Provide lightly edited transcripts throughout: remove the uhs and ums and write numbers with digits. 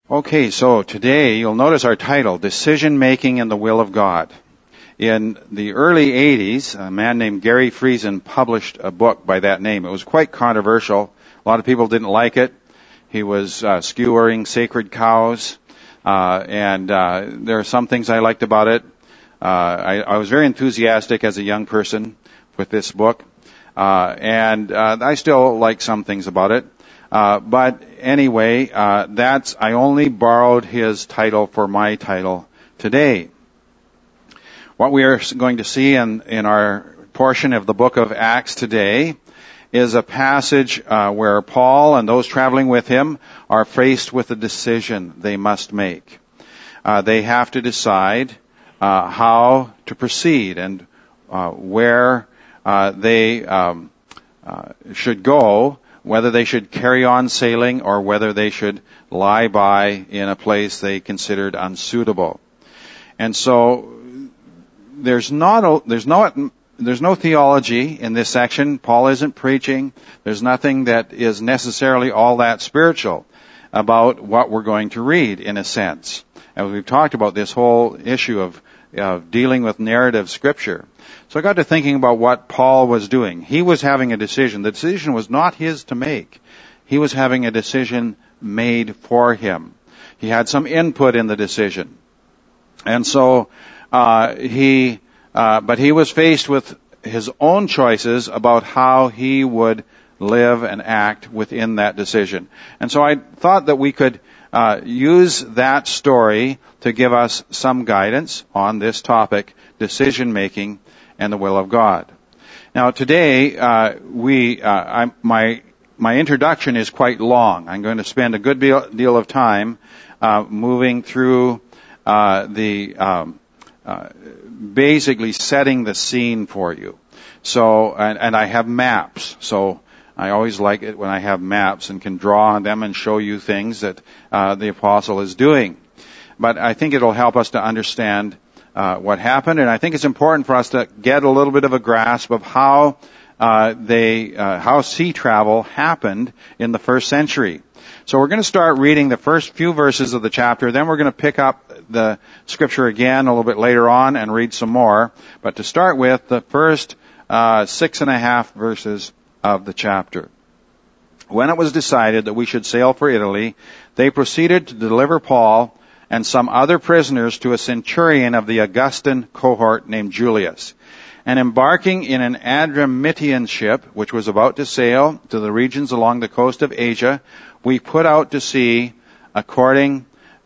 Okay, so today you'll notice our title, Decision Making in the Will of God. In the early 80s, a man named Gary Friesen published a book by that name. It was quite controversial. A lot of people didn't like it. He was skewering sacred cows, and there are some things I liked about it. I was very enthusiastic as a young person with this book, and I still like some things about it. But anyway, I only borrowed his title for my title today. What we are going to see in our portion of the book of Acts today is a passage where Paul and those traveling with him are faced with a decision they must make. They have to decide how to proceed and where they should go, whether they should carry on sailing or whether they should lie by in a place they considered unsuitable. And so there's no theology in this section. Paul isn't preaching. There's nothing that is necessarily all that spiritual about what we're going to read, in a sense. And we've talked about this whole issue of dealing with narrative scripture. So I got to thinking about what Paul was doing. He was having a decision. The decision was not his to make. He was having a decision made for him. He had some input in the decision. And so, but he was faced with his own choices about how he would live and act within that decision. And so I thought that we could use that story to give us some guidance on this topic, decision making and the will of God. Now today, my introduction is quite long. I'm going to spend a good deal of time moving through basically setting the scene for you. So, and I have maps. So I always like it when I have maps and can draw on them and show you things that the apostle is doing. But I think it'll help us to understand what happened, and I think it's important for us to get a little bit of a grasp of how sea travel happened in the first century. So we're going to start reading the first few verses of the chapter, then we're going to pick up the scripture again a little bit later on and read some more. But to start with, the first 6.5 verses of the chapter. When it was decided that we should sail for Italy, they proceeded to deliver Paul and some other prisoners to a centurion of the Augustan cohort named Julius. And embarking in an Adramyttian ship, which was about to sail to the regions along the coast of Asia, we put out to sea accompanied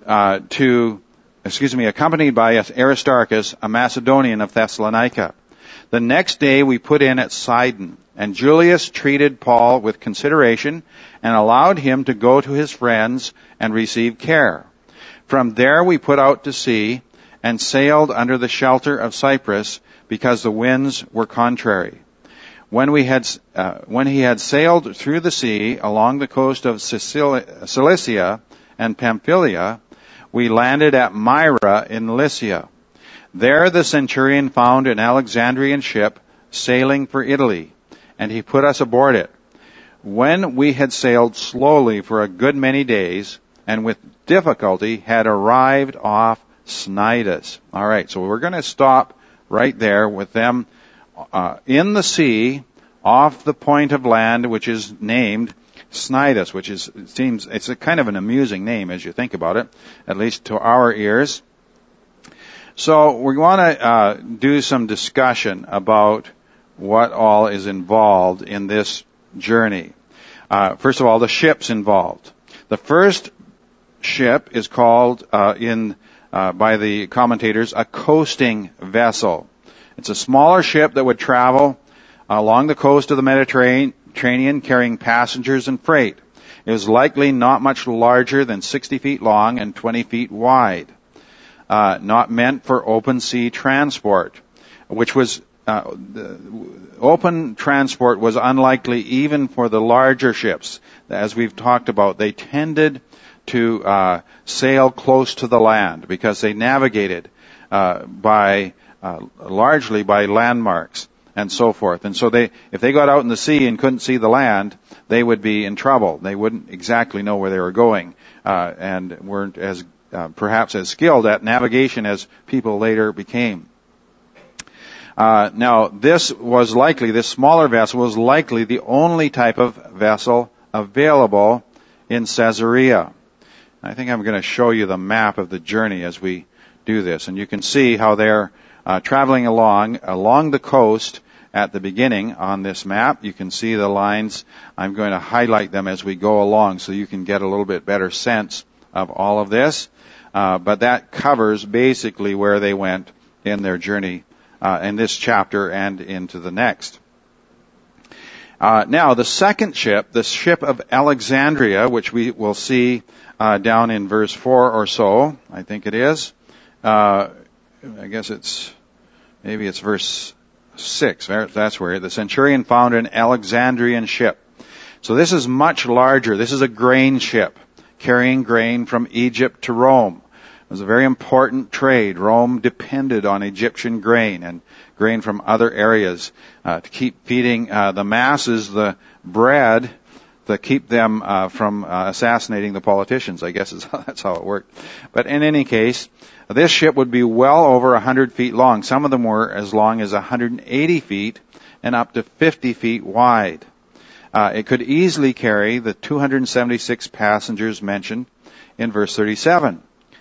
by Aristarchus, a Macedonian of Thessalonica. The next day we put in at Sidon, and Julius treated Paul with consideration and allowed him to go to his friends and receive care. From there we put out to sea and sailed under the shelter of Cyprus because the winds were contrary. When he had sailed through the sea along the coast of Cilicia and Pamphylia, we landed at Myra in Lycia. There the centurion found an Alexandrian ship sailing for Italy, and he put us aboard it. When we had sailed slowly for a good many days, and with difficulty had arrived off Cnidus. All right, so we're going to stop right there with them in the sea, off the point of land, which is named Cnidus, which it's a kind of an amusing name as you think about it, at least to our ears. So we want to do some discussion about what all is involved in this journey. First of all, the ships involved. The first ship is called by the commentators a coasting vessel. It's a smaller ship that would travel along the coast of the Mediterranean carrying passengers and freight. It was likely not much larger than 60 feet long and 20 feet wide. Not meant for open sea transport, which was open transport was unlikely even for the larger ships. As we've talked about, they tended to sail close to the land because they navigated largely by landmarks and so forth. And so if they got out in the sea and couldn't see the land, they would be in trouble. They wouldn't exactly know where they were going, and weren't as perhaps as skilled at navigation as people later became. Now, this smaller vessel was likely the only type of vessel available in Caesarea. I think I'm going to show you the map of the journey as we do this, and you can see how they're traveling along the coast at the beginning on this map. You can see the lines. I'm going to highlight them as we go along so you can get a little bit better sense of all of this. But that covers basically where they went in their journey in this chapter and into the next. Now, the second ship, the ship of Alexandria, which we will see down in verse 4 or so, I think it is. I guess maybe it's verse 6. That's where the centurion found an Alexandrian ship. So this is much larger. This is a grain ship carrying grain from Egypt to Rome. It was a very important trade. Rome depended on Egyptian grain and grain from other areas to keep feeding the masses the bread to keep them from assassinating the politicians. I guess that's how it worked. But in any case, this ship would be well over 100 feet long. Some of them were as long as 180 feet and up to 50 feet wide. It could easily carry the 276 passengers mentioned in verse 37.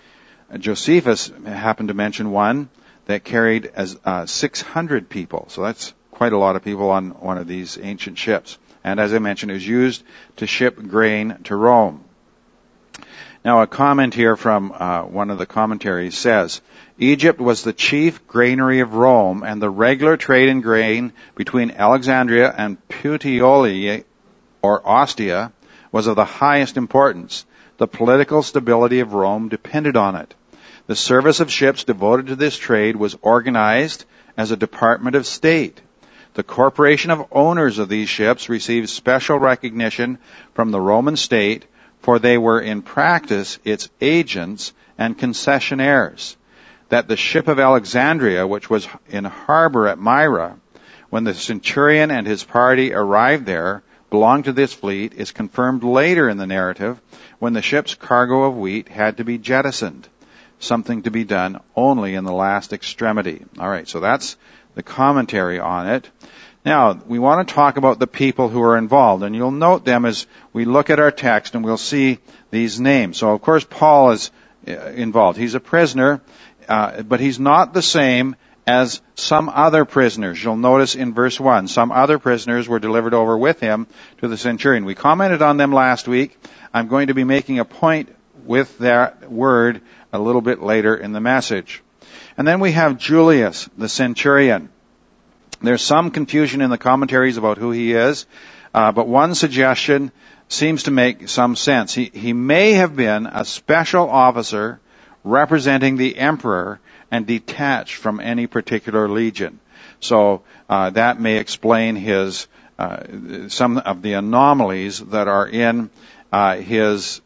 Josephus happened to mention one that carried as 600 people. So that's quite a lot of people on one of these ancient ships. And as I mentioned, it was used to ship grain to Rome. Now, a comment here from one of the commentaries says, Egypt was the chief granary of Rome, and the regular trade in grain between Alexandria and Puteoli, or Ostia, was of the highest importance. The political stability of Rome depended on it. The service of ships devoted to this trade was organized as a department of state. The corporation of owners of these ships received special recognition from the Roman state, for they were in practice its agents and concessionaires. That the ship of Alexandria, which was in harbor at Myra, when the centurion and his party arrived there, belonged to this fleet, is confirmed later in the narrative, when the ship's cargo of wheat had to be jettisoned, something to be done only in the last extremity. All right, so that's the commentary on it. Now, we want to talk about the people who are involved, and you'll note them as we look at our text, and we'll see these names. So, of course, Paul is involved. He's a prisoner, but he's not the same as some other prisoners. You'll notice in verse 1, some other prisoners were delivered over with him to the centurion. We commented on them last week. I'm going to be making a point with that word a little bit later in the message. And then we have Julius, the centurion. There's some confusion in the commentaries about who he is, but one suggestion seems to make some sense. He may have been a special officer representing the emperor and detached from any particular legion. So that may explain his some of the anomalies that are in his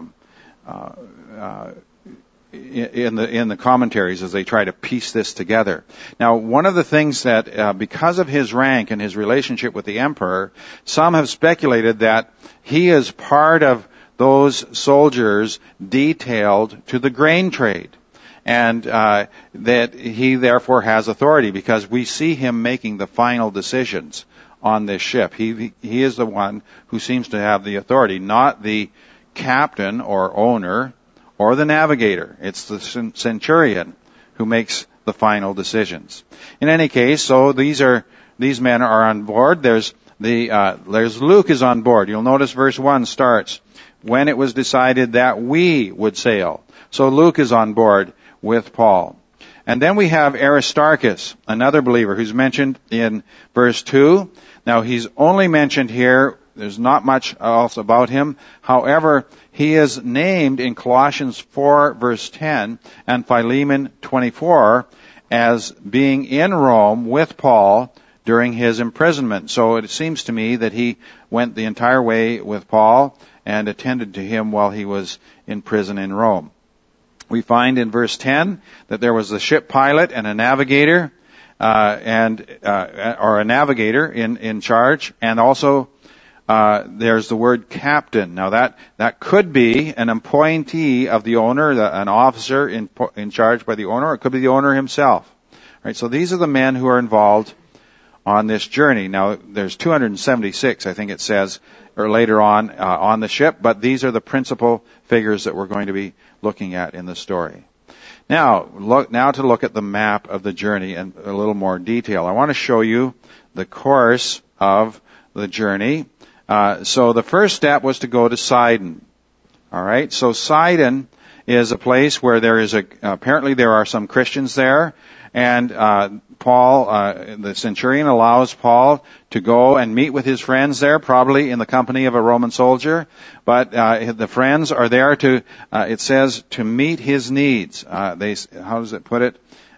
in the commentaries as they try to piece this together. Now, one of the things that, because of his rank and his relationship with the emperor, some have speculated that he is part of those soldiers detailed to the grain trade, and that he therefore has authority because we see him making the final decisions on this ship. He is the one who seems to have the authority, not the captain or owner or the navigator. It's the centurion who makes the final decisions. In any case, so these men are on board. There's Luke is on board. You'll notice verse 1 starts, when it was decided that we would sail. So Luke is on board with Paul. And then we have Aristarchus, another believer who's mentioned in verse 2. Now he's only mentioned here. There's not much else about him. However, he is named in Colossians 4 verse 10 and Philemon 24 as being in Rome with Paul during his imprisonment. So it seems to me that he went the entire way with Paul and attended to him while he was in prison in Rome. We find in verse 10 that there was a ship pilot and a navigator. or a navigator in charge, and also there's the word captain. Now that could be an appointee of the owner, an officer in charge by the owner, or it could be the owner himself. Right? So these are the men who are involved on this journey. Now there's 276, I think it says, or later on the ship, but these are the principal figures that we're going to be looking at in the story. Now to look at the map of the journey in a little more detail. I want to show you the course of the journey. So the first step was to go to Sidon. All right. So Sidon is a place where apparently there are some Christians there, and Paul, the centurion, allows Paul to go and meet with his friends there, probably in the company of a Roman soldier. But the friends are there to, it says, to meet his needs. How does it put it?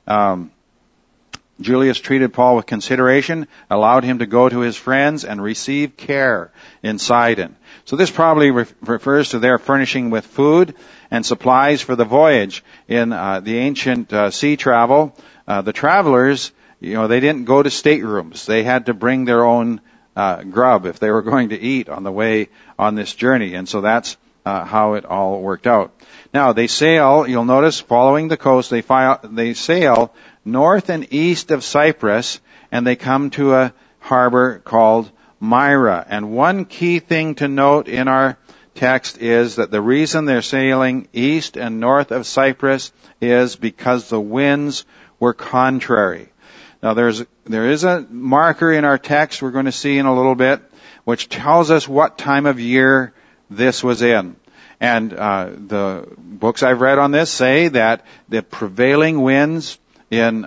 Julius treated Paul with consideration, allowed him to go to his friends and receive care in Sidon. So this probably refers to their furnishing with food and supplies for the voyage. In the ancient sea travel, the travelers, they didn't go to staterooms. They had to bring their own grub if they were going to eat on the way on this journey. And so that's how it all worked out. Now they sail, you'll notice, following the coast, they sail north and east of Cyprus, and they come to a harbor called Myra. And one key thing to note in our text is that the reason they're sailing east and north of Cyprus is because the winds were contrary. Now there is a marker in our text we're going to see in a little bit, which tells us what time of year this was in. And the books I've read on this say that the prevailing winds in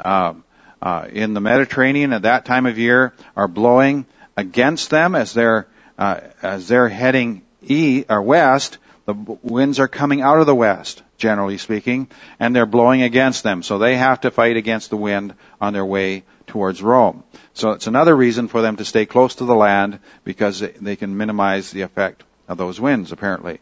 the Mediterranean at that time of year are blowing against them as they're heading east or west. The winds are coming out of the west, generally speaking, and they're blowing against them. So they have to fight against the wind on their way towards Rome. So it's another reason for them to stay close to the land, because they can minimize the effect of those winds, apparently.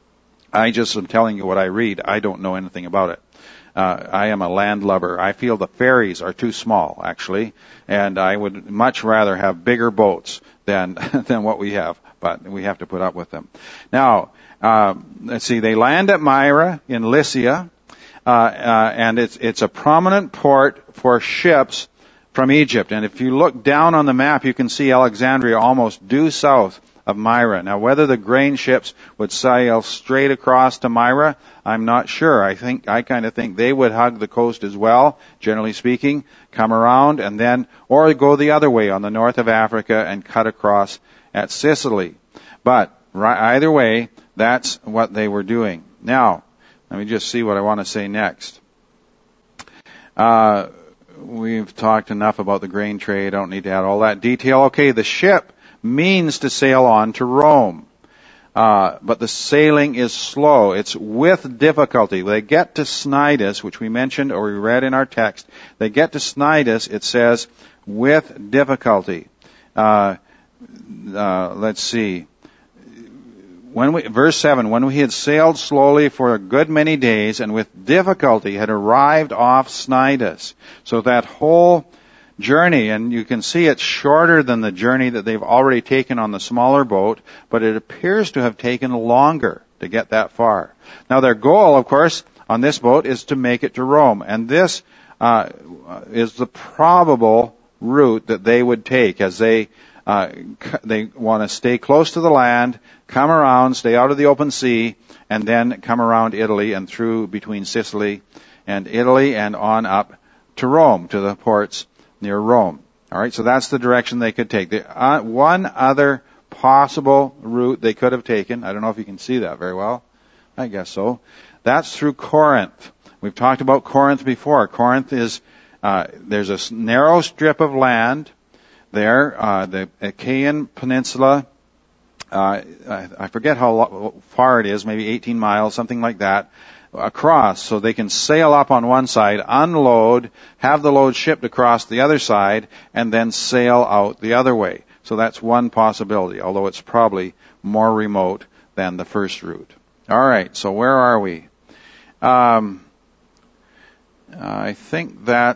I just am telling you what I read. I don't know anything about it. I am a landlubber. I feel the ferries are too small, actually, and I would much rather have bigger boats than what we have, but we have to put up with them. Now, let's see. They land at Myra in Lycia, and it's a prominent port for ships from Egypt. And if you look down on the map, you can see Alexandria almost due south of Myra. Now, whether the grain ships would sail straight across to Myra, I'm not sure. I kind of think they would hug the coast as well, generally speaking, come around and then, or go the other way on the north of Africa and cut across at Sicily. But either way, that's what they were doing. Now, let me just see what I want to say next. We've talked enough about the grain trade. I don't need to add all that detail. Okay, the ship means to sail on to Rome. But the sailing is slow. It's with difficulty. They get to Cnidus, which we mentioned or we read in our text. They get to Cnidus, it says, with difficulty. Let's see. Verse 7, when we had sailed slowly for a good many days and with difficulty had arrived off Cnidus. So that whole journey, and you can see it's shorter than the journey that they've already taken on the smaller boat, but it appears to have taken longer to get that far. Now their goal, of course, on this boat is to make it to Rome, and this is the probable route that they would take as they want to stay close to the land, come around, stay out of the open sea, and then come around Italy and through between Sicily and Italy and on up to Rome, to the ports near Rome. All right, so that's the direction they could take. One other possible route they could have taken, I don't know if you can see that very well, I guess so, that's through Corinth. We've talked about Corinth before. Corinth is, there's a narrow strip of land there, the Achaean Peninsula, I forget how far it is, maybe 18 miles, something like that, across, so they can sail up on one side, unload, have the load shipped across the other side, and then sail out the other way. So that's one possibility, although it's probably more remote than the first route. All right, so where are we? I think that's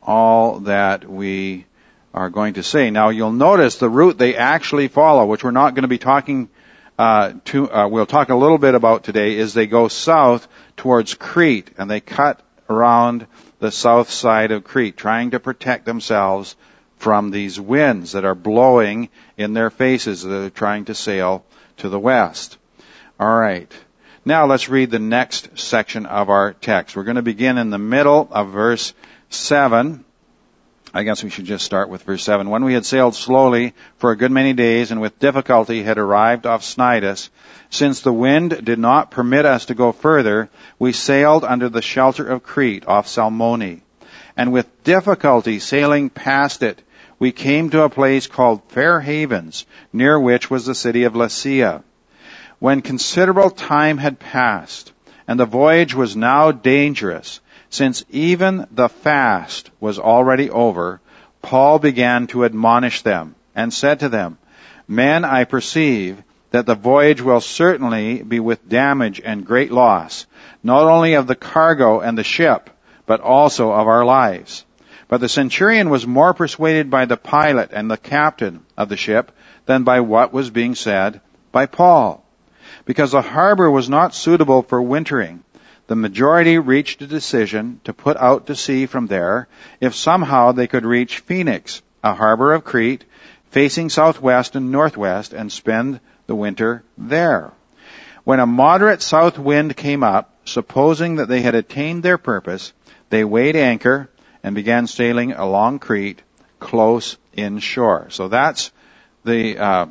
all that we are going to say. Now, you'll notice the route they actually follow, which we're not going to be talking we'll talk a little bit about today, is they go south towards Crete, and they cut around the south side of Crete, trying to protect themselves from these winds that are blowing in their faces as they're trying to sail to the west. All right. Now let's read the next section of our text. We're going to begin in the middle of verse 7. I guess we should just start with verse 7. When we had sailed slowly for a good many days and with difficulty had arrived off Cnidus, since the wind did not permit us to go further, we sailed under the shelter of Crete off Salmone. And with difficulty sailing past it, we came to a place called Fair Havens, near which was the city of Lasea. When considerable time had passed, and the voyage was now dangerous, since even the fast was already over, Paul began to admonish them, and said to them, Men, I perceive that the voyage will certainly be with damage and great loss, not only of the cargo and the ship, but also of our lives. But the centurion was more persuaded by the pilot and the captain of the ship than by what was being said by Paul, because the harbor was not suitable for wintering. The majority reached a decision to put out to sea from there if somehow they could reach Phoenix, a harbor of Crete, facing southwest and northwest, and spend the winter there. When a moderate south wind came up, supposing that they had attained their purpose, they weighed anchor and began sailing along Crete, close inshore. So that's that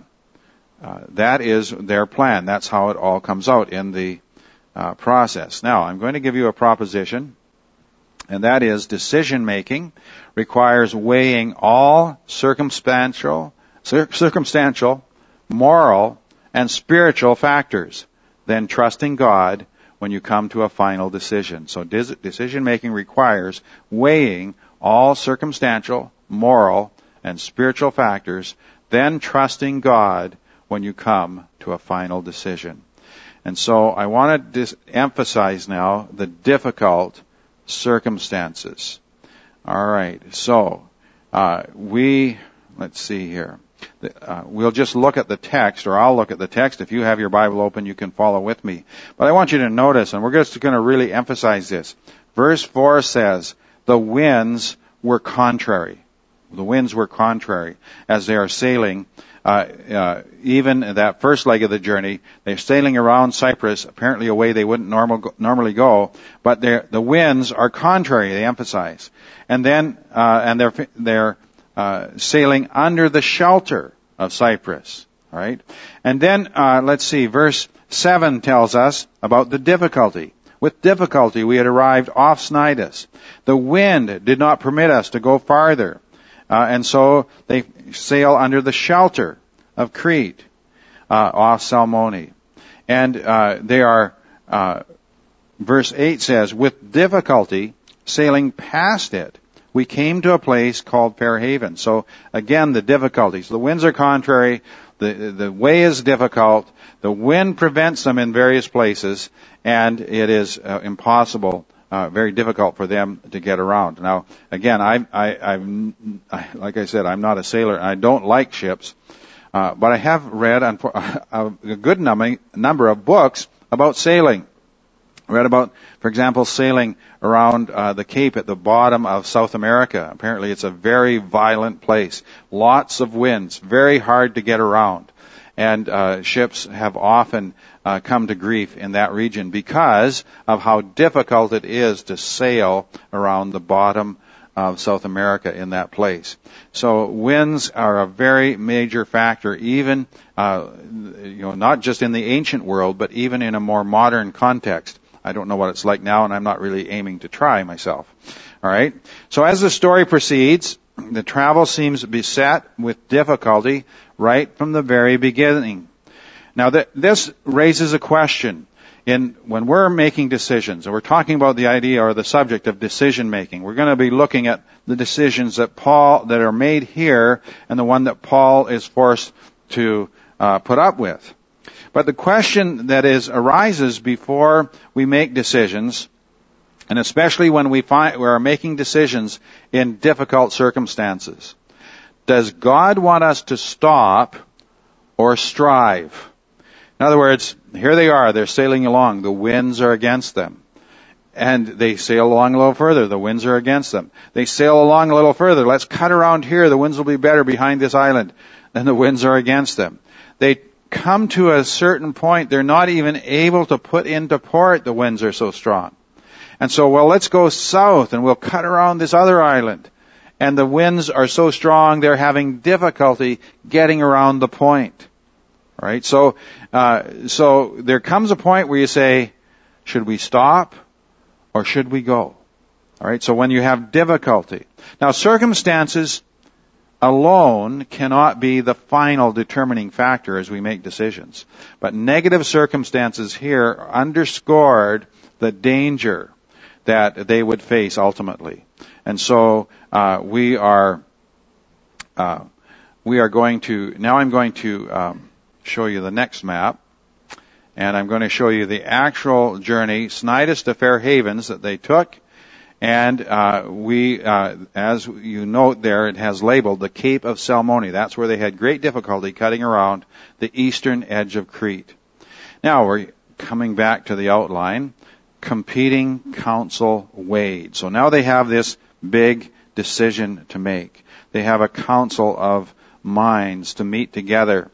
is their plan. That's how it all comes out in the process. Now, I'm going to give you a proposition, and that is decision-making requires weighing all circumstantial, moral, and spiritual factors, then trusting God when you come to a final decision. So decision-making requires weighing all circumstantial, moral, and spiritual factors, then trusting God when you come to a final decision. And so I want to emphasize now the difficult circumstances. All right. So let's see here. We'll just look at the text, or I'll look at the text. If you have your Bible open, you can follow with me. But I want you to notice, and we're just going to really emphasize this. Verse 4 says, the winds were contrary. The winds were contrary as they are sailing. Even that first leg of the journey, they're sailing around Cyprus, apparently a way they wouldn't normally go, but the winds are contrary, they emphasize. And then, they're sailing under the shelter of Cyprus. All right? And then, let's see, verse 7 tells us about the difficulty. With difficulty we had arrived off Cnidus. The wind did not permit us to go farther. And so they sail under the shelter of Crete, off Salmone. And they are, verse 8 says, with difficulty sailing past it, we came to a place called Fair Haven. So again, the difficulties. The winds are contrary, the way is difficult, the wind prevents them in various places, and it is impossible, very difficult for them to get around. Now, again, like I said, I'm not a sailor, and I don't like ships, but I have read a good number of books about sailing. I read about, for example, sailing around the Cape at the bottom of South America. Apparently it's a very violent place. Lots of winds, very hard to get around. And ships have often come to grief in that region because of how difficult it is to sail around the bottom of South America in that place. So winds are a very major factor, even not just in the ancient world, but even in a more modern context. I don't know what it's like now, and I'm not really aiming to try myself. All right? So as the story proceeds, the travel seems beset with difficulty right from the very beginning. Now, this raises a question. When we're making decisions, and we're talking about the idea or the subject of decision making, we're going to be looking at the decisions that are made here and the one that Paul is forced to put up with. But the question that arises before we make decisions And especially when we are making decisions in difficult circumstances. Does God want us to stop or strive? In other words, here they are, they're sailing along, the winds are against them. And they sail along a little further, the winds are against them. They sail along a little further, let's cut around here, the winds will be better behind this island. And the winds are against them. They come to a certain point, they're not even able to put into port, the winds are so strong. And so, well, let's go south and we'll cut around this other island. And the winds are so strong, they're having difficulty getting around the point. All right? So there comes a point where you say, should we stop or should we go? All right? So when you have difficulty. Now, circumstances alone cannot be the final determining factor as we make decisions. But negative circumstances here underscored the danger that they would face ultimately. And so we are going to, now I'm going to show you the next map. And I'm going to show you the actual journey, Cnidus to Fair Havens, that they took. And as you note there, it has labeled the Cape of Salmone. That's where they had great difficulty cutting around the eastern edge of Crete. Now we're coming back to the outline. Competing counsel weighed. So now they have this big decision to make. They have a council of minds to meet together.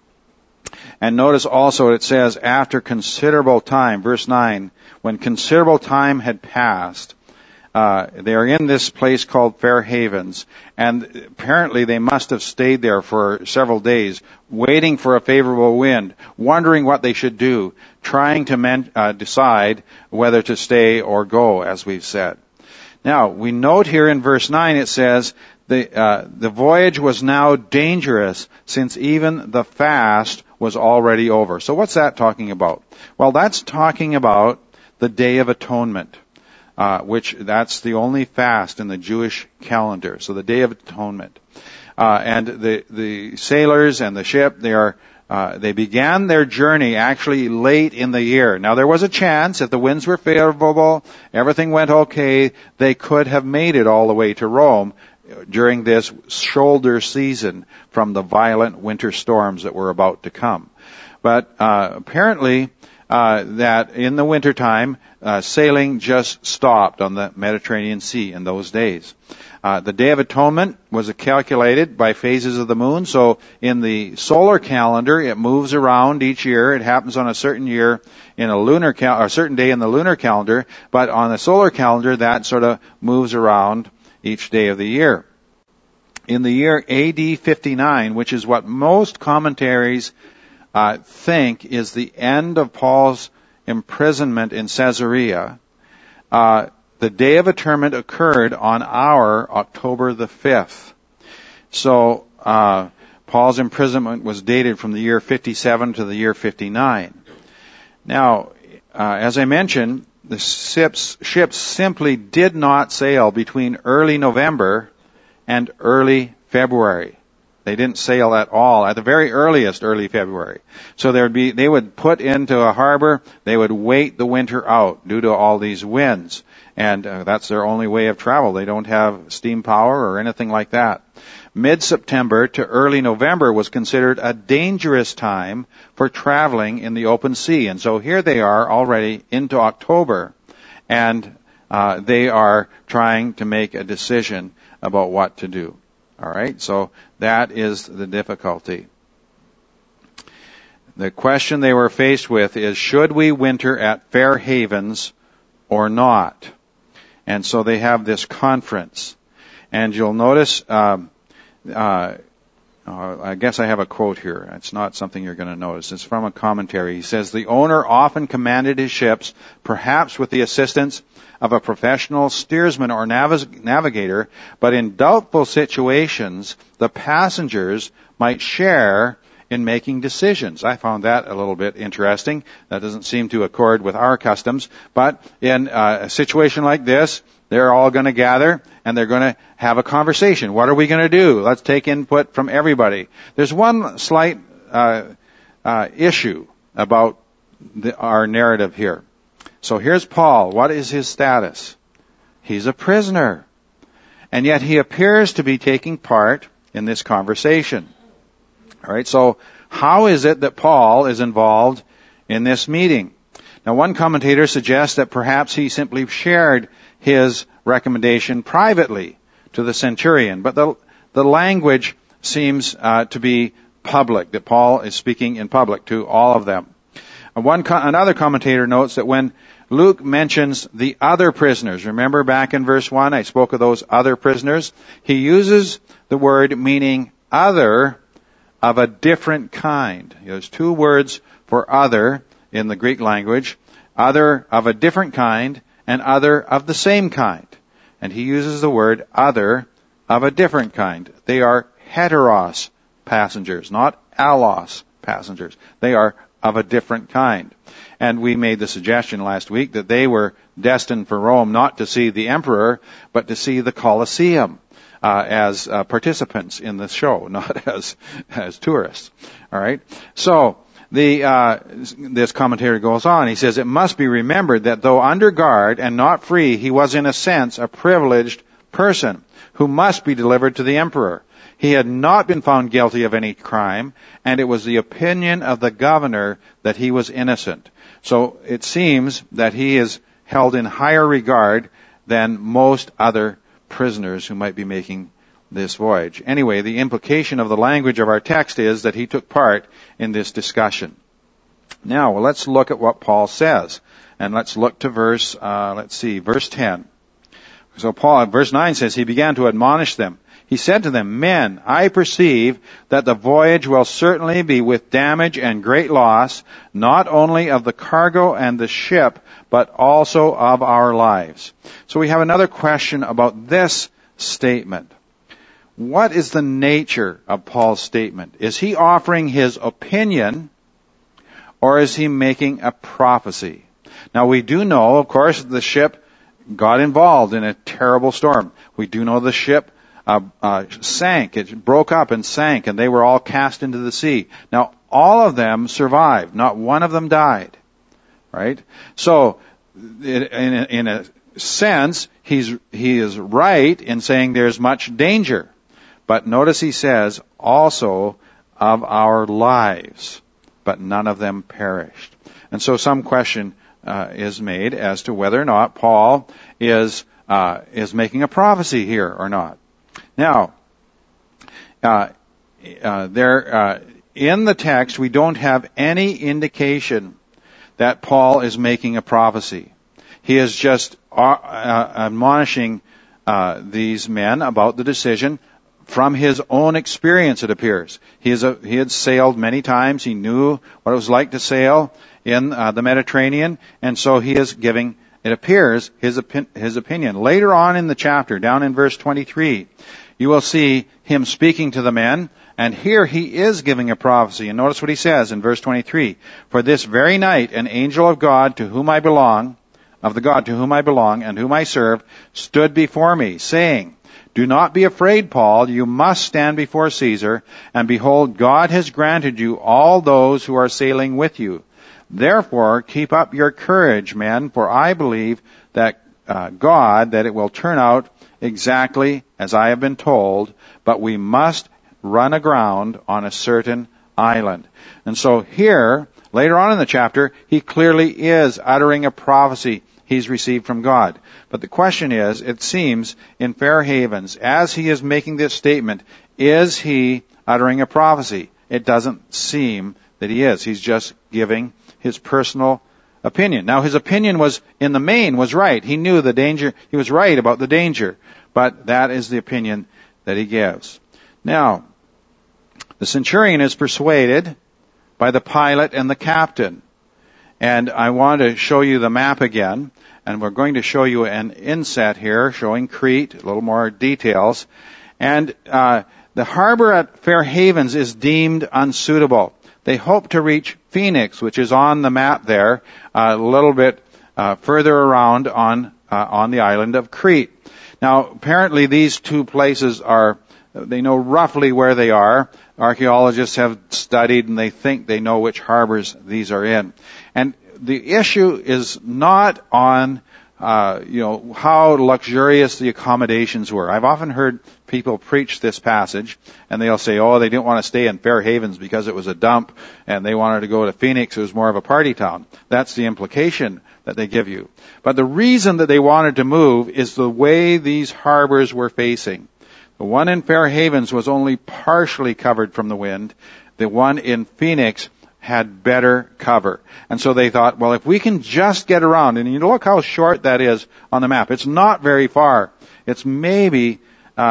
And notice also it says, after considerable time, verse 9, when considerable time had passed, they are in this place called Fair Havens, and apparently they must have stayed there for several days, waiting for a favorable wind, wondering what they should do, trying to decide whether to stay or go, as we've said. Now, we note here in verse 9 it says, the voyage was now dangerous, since even the fast was already over. So what's that talking about? Well, that's talking about the Day of Atonement. Which that's the only fast in the Jewish calendar. So the Day of Atonement. And the sailors and the ship, they began their journey actually late in the year. Now there was a chance, if the winds were favorable, everything went okay, they could have made it all the way to Rome during this shoulder season from the violent winter storms that were about to come. But apparently, that in the wintertime, sailing just stopped on the Mediterranean Sea in those days. The Day of Atonement was calculated by phases of the moon. So in the solar calendar, it moves around each year. It happens on a certain year in a certain day in the lunar calendar. But on the solar calendar, that sort of moves around each day of the year. In the year AD 59, which is what most commentaries think is the end of Paul's imprisonment in Caesarea, the Day of Atonement occurred on our October the 5th. So Paul's imprisonment was dated from the year 57 to the year 59. Now, as I mentioned, the ships simply did not sail between early November and early February. They didn't sail at all, at the very earliest, early February. So they would put into a harbor, they would wait the winter out due to all these winds. And that's their only way of travel. They don't have steam power or anything like that. Mid-September to early November was considered a dangerous time for traveling in the open sea. And so here they are already into October, and they are trying to make a decision about what to do. All right, so that is the difficulty. The question they were faced with is, should we winter at Fair Havens or not? And so they have this conference. And you'll notice, I guess I have a quote here. It's not something you're going to notice. It's from a commentary. He says, the owner often commanded his ships, perhaps with the assistance of a professional steersman or navigator, but in doubtful situations, the passengers might share in making decisions. I found that a little bit interesting. That doesn't seem to accord with our customs, but in a situation like this, they're all going to gather and they're going to have a conversation. What are we going to do? Let's take input from everybody. There's one slight issue about our narrative here. So here's Paul. What is his status? He's a prisoner. And yet he appears to be taking part in this conversation. All right, so how is it that Paul is involved in this meeting? Now, one commentator suggests that perhaps he simply shared his recommendation privately to the centurion, but the language seems to be public, that Paul is speaking in public to all of them. Another commentator notes that when Luke mentions the other prisoners, remember back in verse 1, I spoke of those other prisoners, he uses the word meaning other of a different kind. There's two words for other in the Greek language, other of a different kind and other of the same kind. And he uses the word other of a different kind. They are heteros passengers, not allos passengers. They are of a different kind. And we made the suggestion last week that they were destined for Rome not to see the emperor, but to see the Colosseum as participants in the show, not as tourists. All right. So this commentator goes on. He says, it must be remembered that though under guard and not free, he was in a sense a privileged person who must be delivered to the emperor. He had not been found guilty of any crime, and it was the opinion of the governor that he was innocent. So it seems that he is held in higher regard than most other prisoners who might be making this voyage. Anyway, the implication of the language of our text is that he took part in this discussion. Now, let's look at what Paul says. And let's look to verse 10. So Paul, verse 9 says, he began to admonish them. He said to them, men, I perceive that the voyage will certainly be with damage and great loss, not only of the cargo and the ship, but also of our lives. So we have another question about this statement. What is the nature of Paul's statement? Is he offering his opinion, or is he making a prophecy? Now we do know, of course, the ship got involved in a terrible storm. We do know the ship sank. It broke up and sank, and they were all cast into the sea. Now, all of them survived. Not one of them died. Right? So, in a sense, he is right in saying there's much danger. But notice he says, also of our lives, but none of them perished. And so some question is made as to whether or not Paul is making a prophecy here or not. Now, in the text, we don't have any indication that Paul is making a prophecy. He is just admonishing these men about the decision from his own experience, it appears. He had sailed many times. He knew what it was like to sail in the Mediterranean, and so he is giving, it appears, his opinion. Later on in the chapter, down in verse 23, you will see him speaking to the men, and here he is giving a prophecy. And notice what he says in verse 23. For this very night, an angel of God to whom I belong, of the God to whom I belong and whom I serve, stood before me, saying, do not be afraid, Paul, you must stand before Caesar, and behold, God has granted you all those who are sailing with you. Therefore, keep up your courage, men, for I believe that God, that it will turn out exactly as I have been told, but we must run aground on a certain island. And so here, later on in the chapter, he clearly is uttering a prophecy he's received from God. But the question is, it seems, in Fair Havens, as he is making this statement, is he uttering a prophecy? It doesn't seem that he is. He's just giving his personal opinion. Now, his opinion was, in the main, was right. He knew the danger. He was right about the danger. But that is the opinion that he gives. Now, the centurion is persuaded by the pilot and the captain. And I want to show you the map again. And we're going to show you an inset here showing Crete, a little more details. And the harbor at Fair Havens is deemed unsuitable. They hope to reach Phoenix, which is on the map there, a little bit further around on the island of Crete. Now, apparently these two places they know roughly where they are. Archaeologists have studied and they think they know which harbors these are in. And the issue is not on how luxurious the accommodations were. I've often heard people preach this passage, and they'll say, oh, they didn't want to stay in Fair Havens because it was a dump, and they wanted to go to Phoenix, it was more of a party town. That's the implication that they give you. But the reason that they wanted to move is the way these harbors were facing. The one in Fair Havens was only partially covered from the wind. The one in Phoenix had better cover. And so they thought, well, if we can just get around, and you look how short that is on the map. It's not very far. It's maybe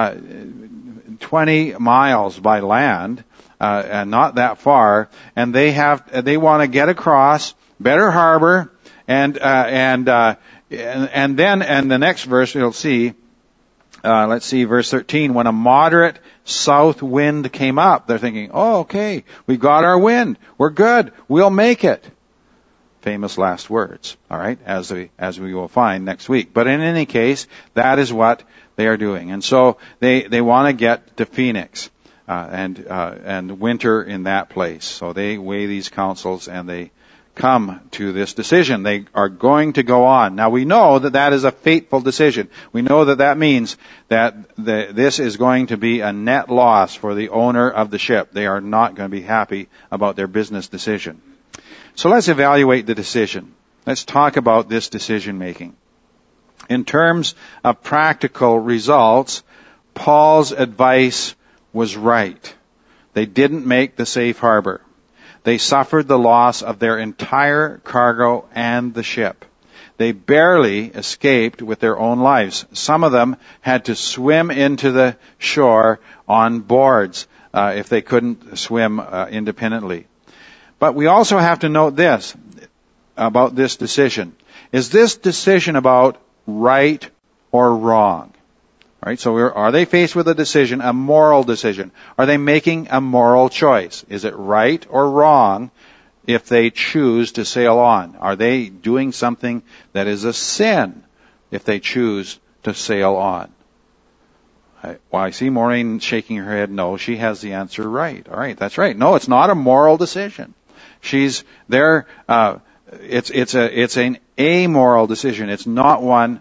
20 miles by land, and not that far. And they want to get across, better harbor, and then the next verse you'll see, let's see, verse 13, when a moderate south wind came up, they're thinking, oh, okay, we've got our wind. We're good. We'll make it. Famous last words, all right, as we will find next week. But in any case, that is what they are doing. And so they want to get to Phoenix, and winter in that place. So they weigh these counsels and they come to this decision. They are going to go on. Now we know that that is a fateful decision. We know that that means that this is going to be a net loss for the owner of the ship. They are not going to be happy about their business decision. So let's evaluate the decision. Let's talk about this decision making. In terms of practical results, Paul's advice was right. They didn't make the safe harbor. They suffered the loss of their entire cargo and the ship. They barely escaped with their own lives. Some of them had to swim into the shore on boards if they couldn't swim independently. But we also have to note this about this decision. Is this decision about right or wrong? Right? So are they faced with a decision, a moral decision? Are they making a moral choice? Is it right or wrong if they choose to sail on? Are they doing something that is a sin if they choose to sail on? I see Maureen shaking her head. No, she has the answer right. All right, that's right. No, it's not a moral decision. She's there. It's an amoral decision. It's not one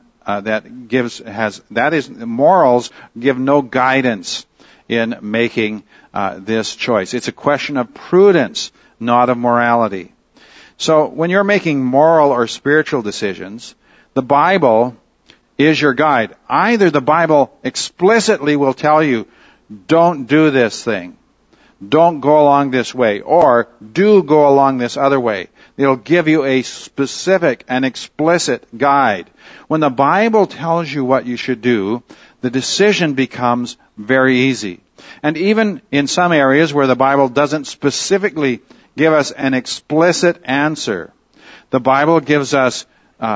morals give no guidance in making this choice. It's a question of prudence, not of morality. So when you're making moral or spiritual decisions, the Bible is your guide. Either the Bible explicitly will tell you, don't do this thing, don't go along this way, or do go along this other way. It'll give you a specific and explicit guide. When the Bible tells you what you should do, the decision becomes very easy. And even in some areas where the Bible doesn't specifically give us an explicit answer, the Bible gives us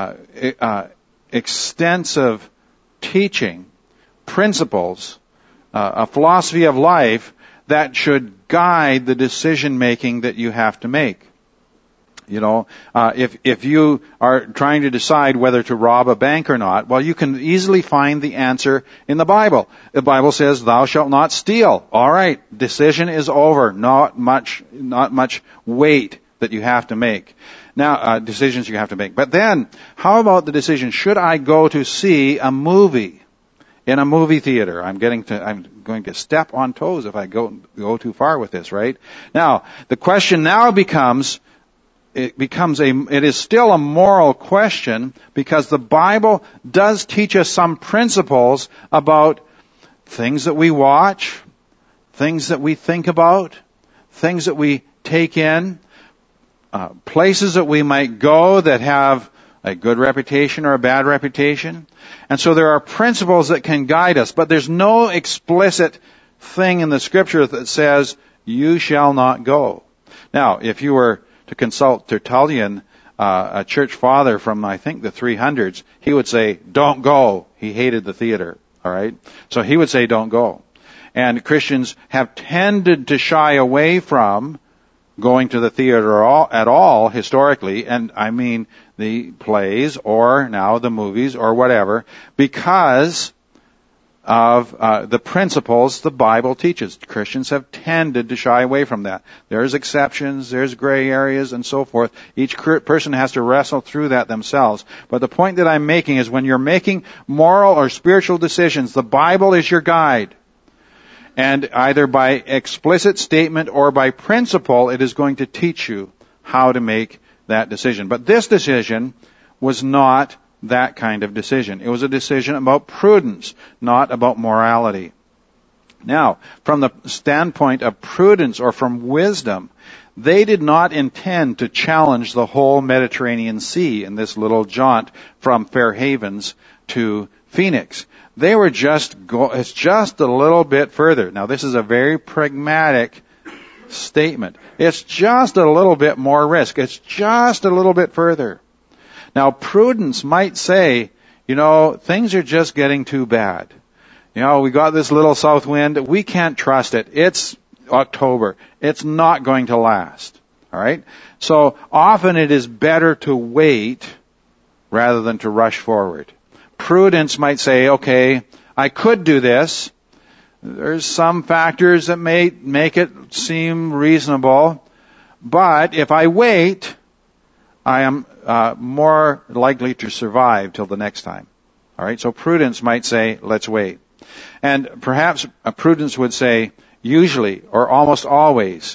extensive teaching, principles, a philosophy of life that should guide the decision making that you have to make. If you are trying to decide whether to rob a bank or not, well, you can easily find the answer in the Bible. The Bible says, "Thou shalt not steal." All right, decision is over. Not much weight that you have to make. Now, decisions you have to make. But then, how about the decision? Should I go to see a movie in a movie theater? I'm going to step on toes if I go too far with this, right? Now, the question now becomes. It is still a moral question because the Bible does teach us some principles about things that we watch, things that we think about, things that we take in, places that we might go that have a good reputation or a bad reputation. And so there are principles that can guide us, but there's no explicit thing in the Scripture that says, you shall not go. Now, if you were to consult Tertullian, a church father from, I think, the 300s, he would say, don't go. He hated the theater, all right? So he would say, don't go. And Christians have tended to shy away from going to the theater at all historically, and I mean the plays or now the movies or whatever, because of the principles the Bible teaches. Christians have tended to shy away from that. There's exceptions, there's gray areas, and so forth. Each person has to wrestle through that themselves. But the point that I'm making is when you're making moral or spiritual decisions, the Bible is your guide. And either by explicit statement or by principle, it is going to teach you how to make that decision. But this decision was not that kind of decision. It was a decision about prudence, not about morality. Now, from the standpoint of prudence or from wisdom, they did not intend to challenge the whole Mediterranean Sea in this little jaunt from Fair Havens to Phoenix. They were it's just a little bit further. Now, this is a very pragmatic statement. It's just a little bit more risk. It's just a little bit further. Now, prudence might say, things are just getting too bad. We got this little south wind. We can't trust it. It's October. It's not going to last. All right? So often it is better to wait rather than to rush forward. Prudence might say, okay, I could do this. There's some factors that may make it seem reasonable. But if I wait, I am more likely to survive till the next time. All right, so prudence might say, let's wait. And perhaps prudence would say, usually or almost always,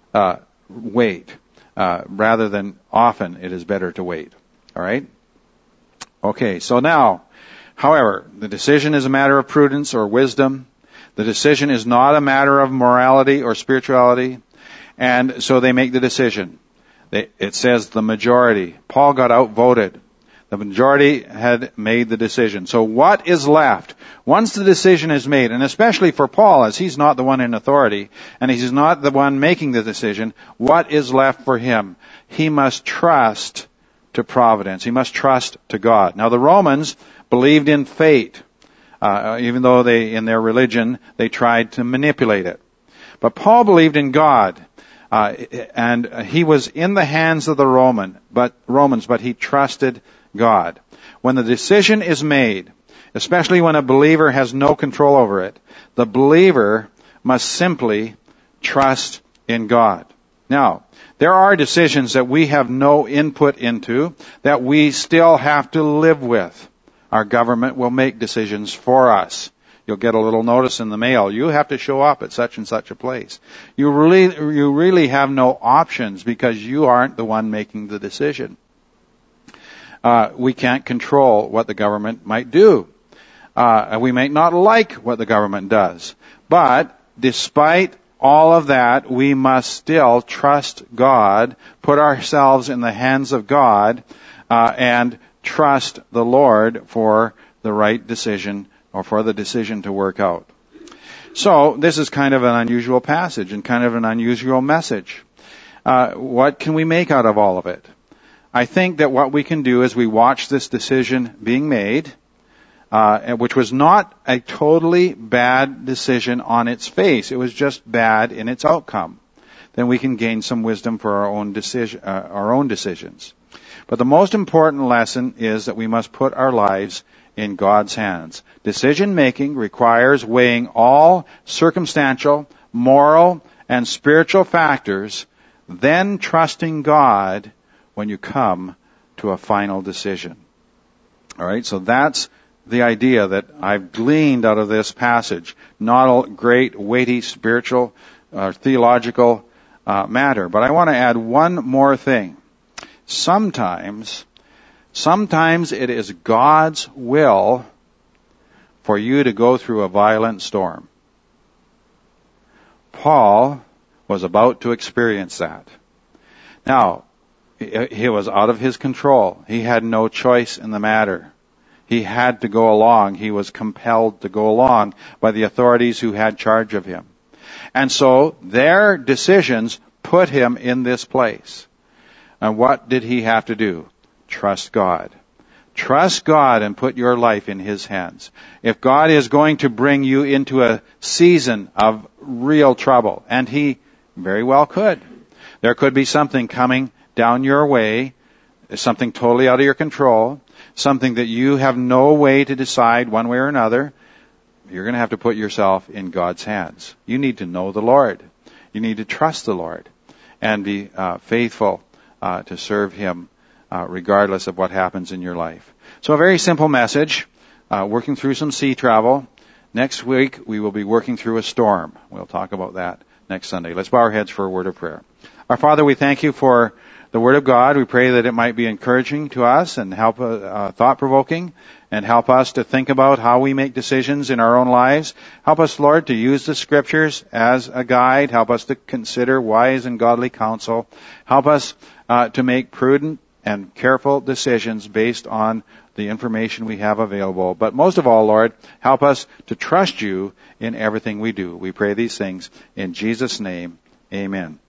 wait. Rather than often, it is better to wait. All right? Okay, so now, however, the decision is a matter of prudence or wisdom. The decision is not a matter of morality or spirituality. And so they make the decision. It says the majority. Paul got outvoted. The majority had made the decision. So what is left? Once the decision is made, and especially for Paul, as he's not the one in authority, and he's not the one making the decision, what is left for him? He must trust to providence. He must trust to God. Now the Romans believed in fate, even though in their religion, they tried to manipulate it. But Paul believed in God. And he was in the hands of the Romans, but he trusted God. When the decision is made, especially when a believer has no control over it, the believer must simply trust in God. Now, there are decisions that we have no input into that we still have to live with. Our government will make decisions for us. You'll get a little notice in the mail. You have to show up at such and such a place. You really have no options because you aren't the one making the decision. We can't control what the government might do. We may not like what the government does. But despite all of that, we must still trust God, put ourselves in the hands of God, and trust the Lord for the right decision or for the decision to work out. So, this is kind of an unusual passage and kind of an unusual message. What can we make out of all of it? I think that what we can do is we watch this decision being made, which was not a totally bad decision on its face. It was just bad in its outcome. Then we can gain some wisdom for our own decisions. But the most important lesson is that we must put our lives in God's hands. Decision making requires weighing all circumstantial, moral, and spiritual factors, then trusting God when you come to a final decision. All right, so that's the idea that I've gleaned out of this passage. Not a great, weighty spiritual or theological matter. But I want to add one more thing. Sometimes it is God's will for you to go through a violent storm. Paul was about to experience that. Now, he was out of his control. He had no choice in the matter. He had to go along. He was compelled to go along by the authorities who had charge of him. And so their decisions put him in this place. And what did he have to do? Trust God. Trust God and put your life in His hands. If God is going to bring you into a season of real trouble, and He very well could, there could be something coming down your way, something totally out of your control, something that you have no way to decide one way or another. you're going to have to put yourself in God's hands. You need to know the Lord. You need to trust the Lord and be faithful to serve Him regardless of what happens in your life. So a very simple message, working through some sea travel. Next week, we will be working through a storm. We'll talk about that next Sunday. Let's bow our heads for a word of prayer. Our Father, we thank you for the Word of God. We pray that it might be encouraging to us and help thought-provoking, and help us to think about how we make decisions in our own lives. Help us, Lord, to use the Scriptures as a guide. Help us to consider wise and godly counsel. Help us to make prudent and careful decisions based on the information we have available. But most of all, Lord, help us to trust you in everything we do. We pray these things in Jesus' name. Amen.